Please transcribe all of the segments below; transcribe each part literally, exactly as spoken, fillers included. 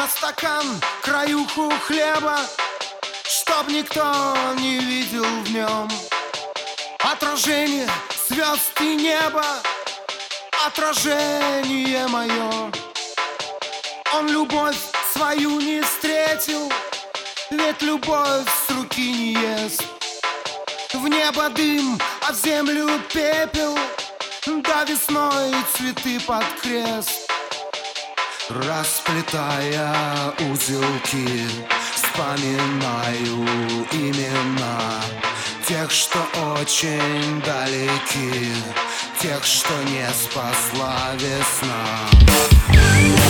на стакан краюху хлеба, чтоб никто не видел в нем отражение звезд и неба, отражение мое. Он любовь свою не встретил, ведь любовь с руки не ест. В небо дым, а в землю пепел, да весной цветы под крест. Расплетая узелки, вспоминаю имена тех, что очень далеки, тех, что не спасла весна.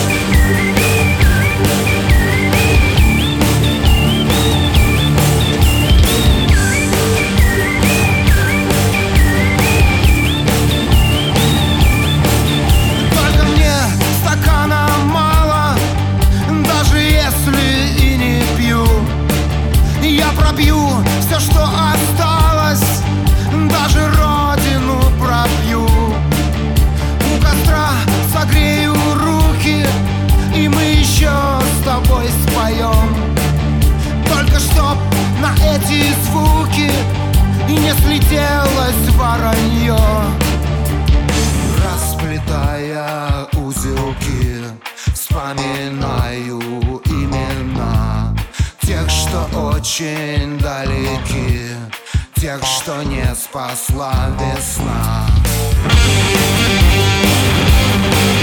Пробью все, что осталось, даже родину пробью. У костра согрею руки, и мы еще с тобой споем. Только чтоб на эти звуки и не слетелось воронье. Расплетая узелки, вспоминаю имена тех, что очень далеки, тех, что не спасла весна.